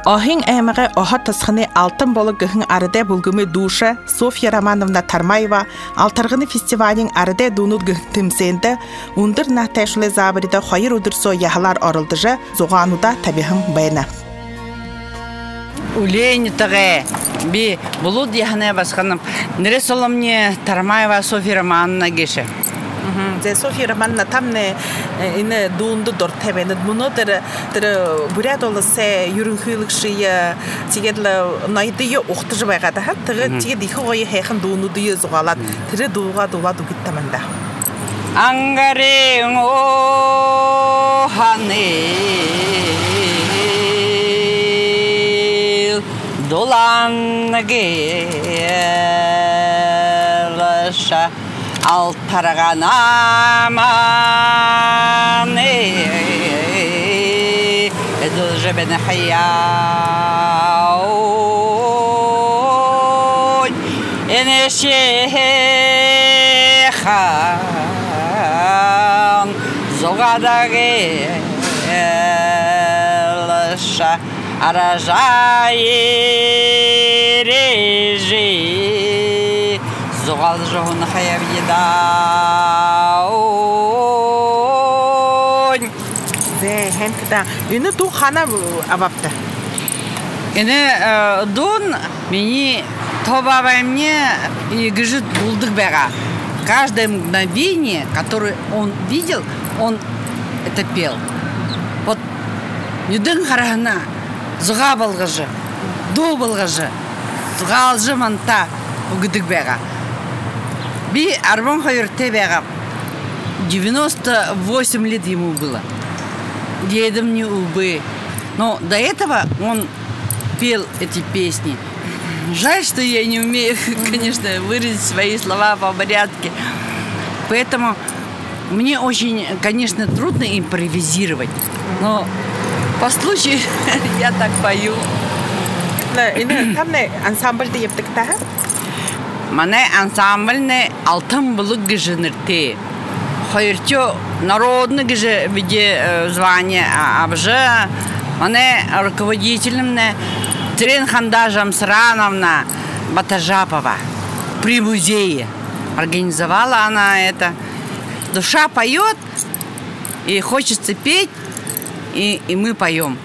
Ахин аймағы оха тасқыны алтын болы гыхын арыда bulgumы душа Софья Романовна Тармаева алтарғыны фестивалін арыда дунут гыхын тымсенді ундыр нахтайшылы забырыда хайыр удырсо яхалар орылдыжа зоғануда табихын байына. Улейни тағы би бұлуд яхане басқаным. Нере соломне Тармаева Софья Романовна геше. Софья Романовна тамне ине дуунду дортебенет муну тер бурят олысы юрүнхүйлүкшие тигедле найдые охтыжы байгада ха тиге дихи гой хайхын дууну дие зугалат тире дууга дуладу гиттаманда ангаре о хане доланге лаша Алтарған аманы Эділ жібіні хаяуын Енешехан зоғадағы еліша Аража ережі Зоғал жоғын қаяв едауын. Хэнкда, үні ду қана абапты? Үні дун мені тобабаймне гыжит булдық бәға. Каждое мгновение, которое он видел, он это пел. Вот нүдің қарағына зұға болғыжы, ду болғыжы, зұғалжы манта ұгыдық бәға. Би Арбон Хайрте бегам. 98 лет ему было. Дедом не убы. Но до этого он пел эти песни. Жаль, что я не умею, конечно, выразить свои слова по порядке. Поэтому мне очень, конечно, трудно импровизировать. Но по случаю я так пою. Там ансамбль де ептік-та? Мане ансамбльне алтын бұлық гыжынырты. Хайыртё народный гыжы виде звание абжа. Мане руководителемне Тренханда Жамсрановна Батажапова при музее. Организовала она это. Душа поет, и хочется петь, и мы поем.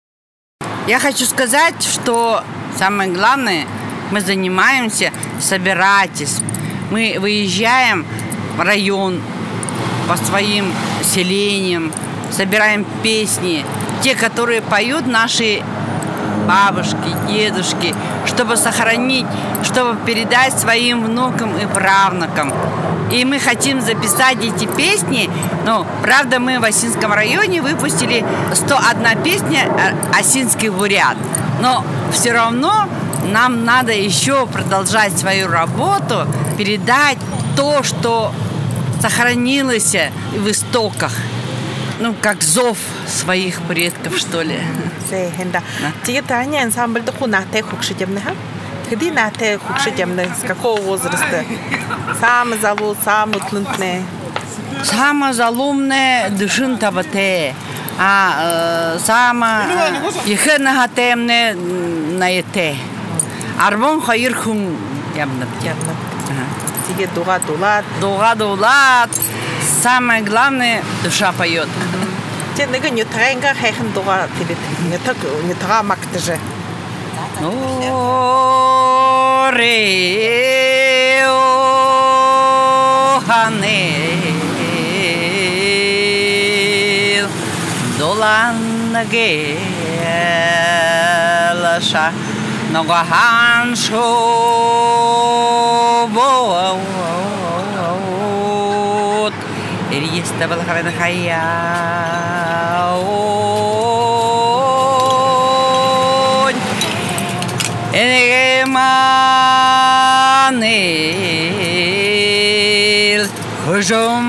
Я хочу сказать, что самое главное, мы занимаемся собирательством. Мы выезжаем в район по своим селениям, собираем песни, те, которые поют наши бабушки, дедушки, чтобы сохранить, чтобы передать своим внукам и правнукам. И мы хотим записать эти песни. Но, правда, мы в Осинском районе выпустили 101 песня «Осинский бурят». Но все равно нам надо еще продолжать свою работу, передать то, что сохранилось в истоках. Ну, как зов своих предков, что ли. Тебе Таня ансамбль духу нате хукшидемна? Где нате хукшидемна? С какого возраста? Самый залу, самый тлунтне. Самый залумне душин табате. А сама ехена хатемне наете. Арбон хайрхун ябнат. Тебе дуга дулат. Дуга дулат. Самое главное, душа поет. Те нега не тренга хайхан дуга тебе не так не тра мактаже. О ре о хане доланге лаша ногохан шобот Ерьеста балхавен хаяон Энегеманел хужум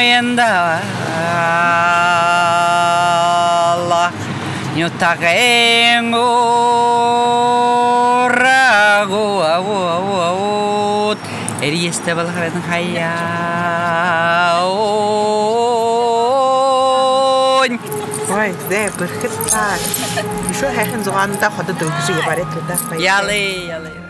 маендала нютагенго рагуаут Ерьеста балхавен хаяон Ой, зэ бэрхэд та. Ишо хайхын зугаанда ходод өгж яваарэ гэдэг. Яле.